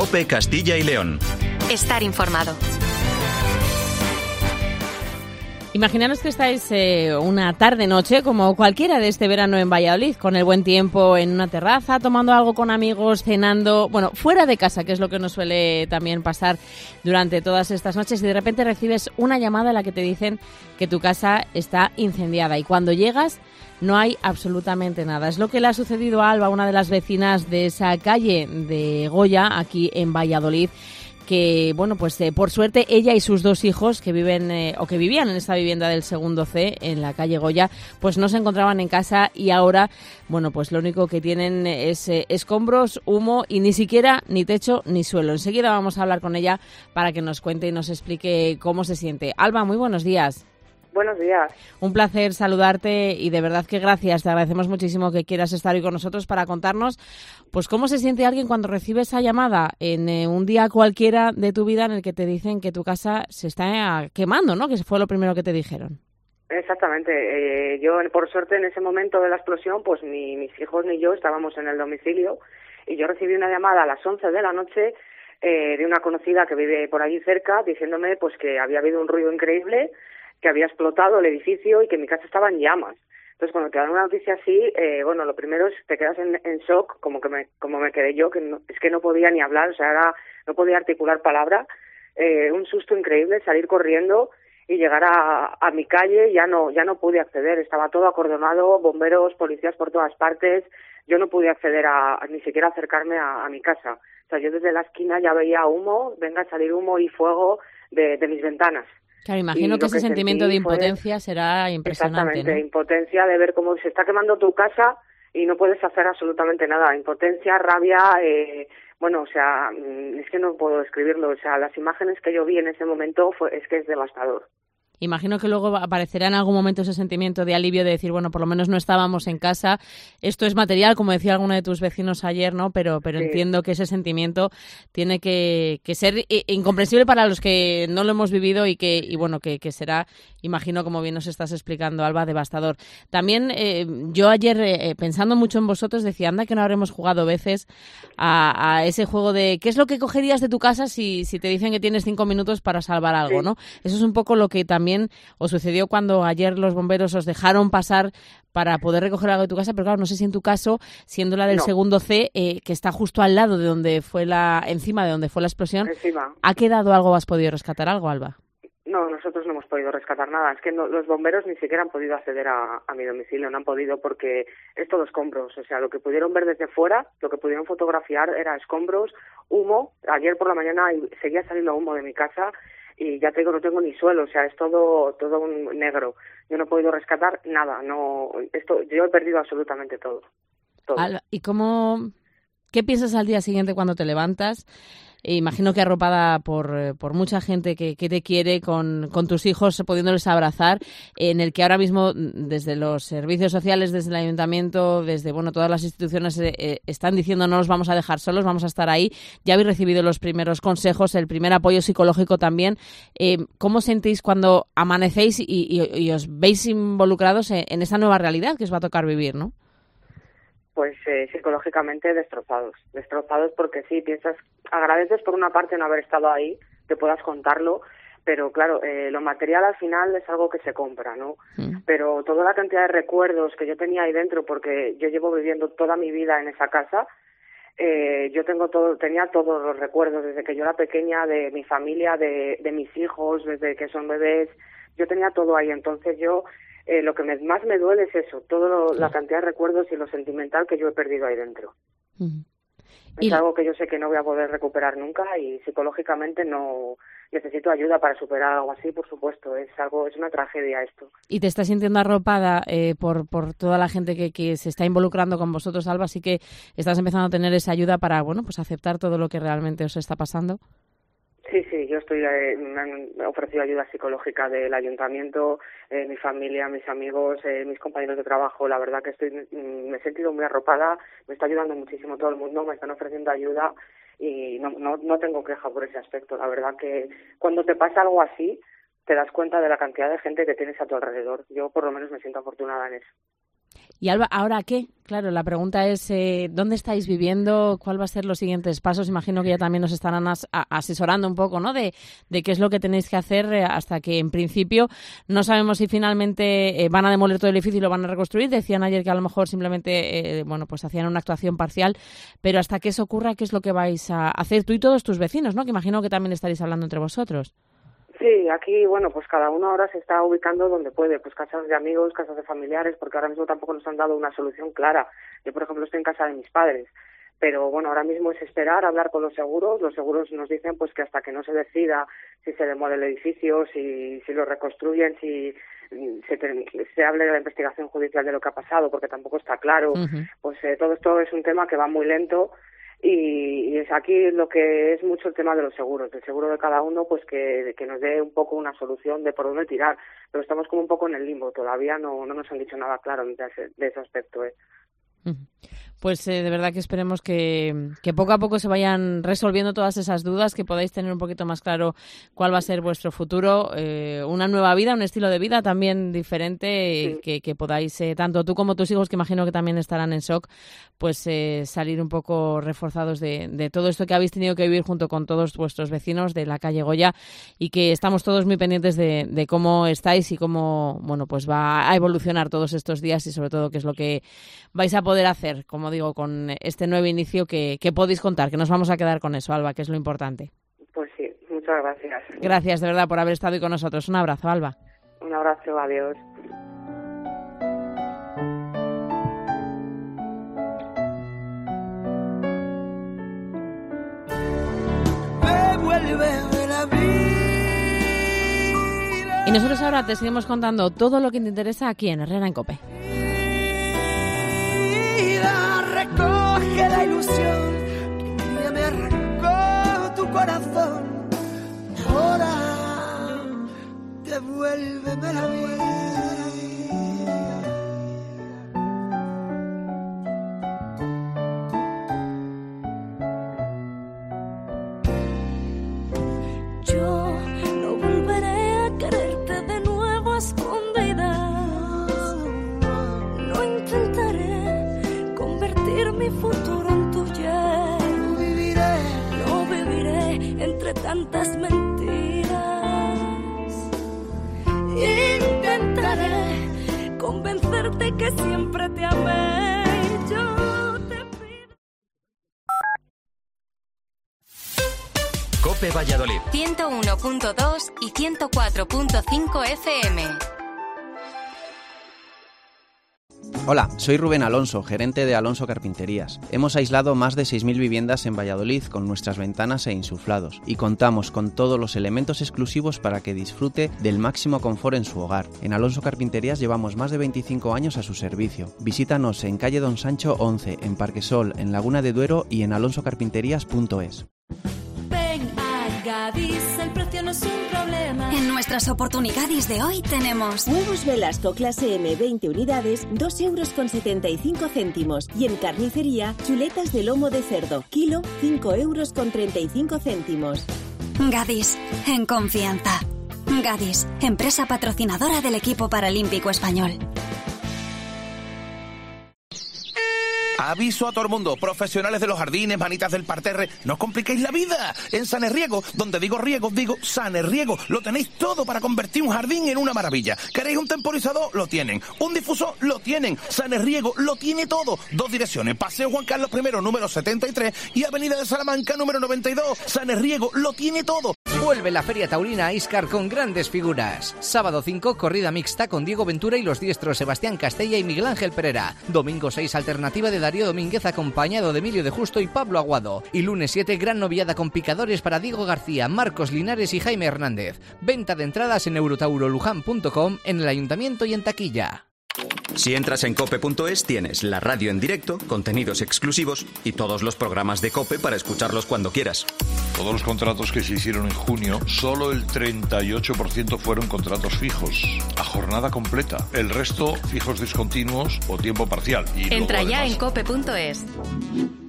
COPE Castilla y León. Estar informado. Imaginaros que estáis una tarde-noche, como cualquiera de este verano en Valladolid, con el buen tiempo en una terraza, tomando algo con amigos, cenando, bueno, fuera de casa, que es lo que nos suele también pasar durante todas estas noches, y de repente recibes una llamada en la que te dicen que tu casa está incendiada, y cuando llegas no hay absolutamente nada. Es lo que le ha sucedido a Alba, una de las vecinas de esa calle de Goya, aquí en Valladolid, que, bueno, pues por suerte ella y sus dos hijos que viven o que vivían en esta vivienda del segundo C en la calle Goya, pues no se encontraban en casa, y ahora, bueno, pues lo único que tienen es escombros, humo y ni siquiera ni techo ni suelo. Enseguida vamos a hablar con ella para que nos cuente y nos explique cómo se siente. Alba, muy buenos días. Buenos días. Un placer saludarte y de verdad que gracias. Te agradecemos muchísimo que quieras estar hoy con nosotros para contarnos pues cómo se siente alguien cuando recibe esa llamada en un día cualquiera de tu vida en el que te dicen que tu casa se está quemando, ¿no? Que fue lo primero que te dijeron. Exactamente. Yo, por suerte, en ese momento de la explosión, pues ni mis hijos ni yo estábamos en el domicilio, y yo recibí una llamada a las 11 de la noche de una conocida que vive por allí cerca, diciéndome pues que había habido un ruido increíble, que había explotado el edificio y que mi casa estaba en llamas. Entonces, cuando te dan una noticia así, bueno, lo primero es te quedas en shock, como me quedé yo, que es que no podía ni hablar, o sea, no podía articular palabra. Un susto increíble, salir corriendo y llegar a mi calle. Ya no pude acceder, estaba todo acordonado, bomberos, policías por todas partes. Yo no pude acceder ni siquiera acercarme a mi casa. O sea, yo desde la esquina ya veía humo, venga a salir humo y fuego de mis ventanas. Claro, imagino que ese sentimiento de impotencia será impresionante. Exactamente, ¿no? Impotencia de ver cómo se está quemando tu casa y no puedes hacer absolutamente nada. Impotencia, rabia, bueno, o sea, es que no puedo describirlo. O sea, las imágenes que yo vi en ese momento es que es devastador. Imagino que luego aparecerá en algún momento ese sentimiento de alivio de decir, bueno, por lo menos no estábamos en casa. Esto es material, como decía alguno de tus vecinos ayer, ¿no? Pero sí, entiendo que ese sentimiento tiene que ser incomprensible para los que no lo hemos vivido y bueno, que será, imagino, como bien nos estás explicando, Alba, devastador. También yo ayer, pensando mucho en vosotros, decía, anda que no habremos jugado veces a ese juego de ¿qué es lo que cogerías de tu casa si te dicen que tienes 5 minutos para salvar algo, sí, ¿no? Eso es un poco lo que también os sucedió cuando ayer los bomberos os dejaron pasar para poder recoger algo de tu casa, pero claro, no sé si en tu caso, siendo la del segundo C, que está justo al lado de donde fue encima de donde fue la explosión, encima. ¿ha quedado algo? ¿Has podido rescatar algo, Alba? No, nosotros no hemos podido rescatar nada. Es que los bomberos ni siquiera han podido acceder a mi domicilio, no han podido porque es todo escombros. O sea, lo que pudieron ver desde fuera, lo que pudieron fotografiar era escombros, humo. Ayer por la mañana seguía saliendo humo de mi casa y ya te digo, no tengo ni suelo, o sea, es todo un negro. Yo no he podido rescatar nada, yo he perdido absolutamente todo. Alba, ¿y qué piensas al día siguiente cuando te levantas? Imagino que arropada por mucha gente que te quiere, con tus hijos pudiéndoles abrazar, en el que ahora mismo desde los servicios sociales, desde el ayuntamiento, desde todas las instituciones están diciendo no los vamos a dejar solos, vamos a estar ahí. Ya habéis recibido los primeros consejos, el primer apoyo psicológico también. ¿Cómo sentís cuando amanecéis y os veis involucrados en esa nueva realidad que os va a tocar vivir, ¿no? Pues psicológicamente destrozados porque sí, agradeces por una parte no haber estado ahí, que puedas contarlo, pero claro, lo material al final es algo que se compra, ¿no? Pero toda la cantidad de recuerdos que yo tenía ahí dentro, porque yo llevo viviendo toda mi vida en esa casa, tenía todos los recuerdos desde que yo era pequeña, de mi familia, de mis hijos, desde que son bebés, yo tenía todo ahí, entonces lo que más me duele es eso, la cantidad de recuerdos y lo sentimental que yo he perdido ahí dentro. Es algo que yo sé que no voy a poder recuperar nunca y psicológicamente no necesito ayuda para superar algo así, por supuesto. Es una tragedia esto. ¿Y te estás sintiendo arropada por toda la gente que se está involucrando con vosotros, Alba? Así que estás empezando a tener esa ayuda para, pues aceptar todo lo que realmente os está pasando. Sí, yo me han ofrecido ayuda psicológica del ayuntamiento, mi familia, mis amigos, mis compañeros de trabajo. La verdad que me he sentido muy arropada, me está ayudando muchísimo todo el mundo, me están ofreciendo ayuda y no tengo queja por ese aspecto. La verdad que cuando te pasa algo así, te das cuenta de la cantidad de gente que tienes a tu alrededor. Yo por lo menos me siento afortunada en eso. Y Alba, ¿ahora qué? Claro, la pregunta es, ¿dónde estáis viviendo? ¿Cuál va a ser los siguientes pasos? Imagino que ya también os estarán asesorando un poco, ¿no? De qué es lo que tenéis que hacer hasta que, en principio, no sabemos si finalmente van a demoler todo el edificio y lo van a reconstruir. Decían ayer que a lo mejor simplemente, pues hacían una actuación parcial. Pero hasta que eso ocurra, ¿qué es lo que vais a hacer tú y todos tus vecinos, ¿no? Que imagino que también estaréis hablando entre vosotros. Sí, aquí, pues cada uno ahora se está ubicando donde puede, pues casas de amigos, casas de familiares, porque ahora mismo tampoco nos han dado una solución clara. Yo, por ejemplo, estoy en casa de mis padres, pero ahora mismo es esperar, hablar con los seguros nos dicen pues que hasta que no se decida si se demole el edificio, si lo reconstruyen, si se hable de la investigación judicial de lo que ha pasado, porque tampoco está claro, pues todo esto es un tema que va muy lento. Y es aquí lo que es mucho el tema de los seguros, del seguro de cada uno, pues que nos dé un poco una solución de por dónde tirar. Pero estamos como un poco en el limbo, todavía no nos han dicho nada claro de ese aspecto. Pues de verdad que esperemos que poco a poco se vayan resolviendo todas esas dudas, que podáis tener un poquito más claro cuál va a ser vuestro futuro, una nueva vida, un estilo de vida también diferente, que podáis, tanto tú como tus hijos, que imagino que también estarán en shock, pues salir un poco reforzados de todo esto que habéis tenido que vivir junto con todos vuestros vecinos de la calle Goya, y que estamos todos muy pendientes de cómo estáis y cómo pues va a evolucionar todos estos días, y sobre todo qué es lo que vais a poder hacer, como digo, con este nuevo inicio que podéis contar, que nos vamos a quedar con eso, Alba, que es lo importante. Pues sí, muchas gracias. Gracias, de verdad, por haber estado hoy con nosotros. Un abrazo, Alba. Un abrazo, adiós. Y nosotros ahora te seguimos contando todo lo que te interesa aquí en Herrera en COPE. Recoge la ilusión que un día me arrancó tu corazón. Ahora devuélveme la vida. Yo no volveré a quererte de nuevo a escondidas. No intentaré convertir mi futuro en tuyo. No viviré entre tantas mentiras. Intentaré convencerte que siempre te amé. Yo te pido. COPE Valladolid 101.2 y 104.5 FM. Hola, soy Rubén Alonso, gerente de Alonso Carpinterías. Hemos aislado más de 6.000 viviendas en Valladolid con nuestras ventanas e insuflados, y contamos con todos los elementos exclusivos para que disfrute del máximo confort en su hogar. En Alonso Carpinterías llevamos más de 25 años a su servicio. Visítanos en calle Don Sancho 11, en Parquesol, en Laguna de Duero y en alonsocarpinterías.es. Gadis, el precio no es un problema. En nuestras oportunidades de hoy tenemos huevos Velasco clase M 20 unidades, 2,75 €. Y en carnicería, chuletas de lomo de cerdo, kilo, 5,35 €. Gadis, en confianza. Gadis, empresa patrocinadora del equipo paralímpico español. Aviso a todo el mundo, profesionales de los jardines, manitas del parterre, no os compliquéis la vida. En Sanerriego, donde digo riego, digo Sanerriego, lo tenéis todo para convertir un jardín en una maravilla. ¿Queréis un temporizador? Lo tienen. ¿Un difusor? Lo tienen. Sanerriego lo tiene todo. 2 direcciones, Paseo Juan Carlos I, número 73, y Avenida de Salamanca, número 92. Sanerriego lo tiene todo. Vuelve la Feria Taurina a Íscar con grandes figuras. Sábado 5, corrida mixta con Diego Ventura y los diestros Sebastián Castella y Miguel Ángel Pereira. Domingo 6, alternativa de Darío Domínguez acompañado de Emilio de Justo y Pablo Aguado. Y lunes 7, gran noviada con picadores para Diego García, Marcos Linares y Jaime Hernández. Venta de entradas en eurotaurolujan.com, en el ayuntamiento y en taquilla. Si entras en cope.es tienes la radio en directo, contenidos exclusivos y todos los programas de COPE para escucharlos cuando quieras. Todos los contratos que se hicieron en junio, solo el 38% fueron contratos fijos, a jornada completa. El resto, fijos discontinuos o tiempo parcial. Y entra ya en cope.es.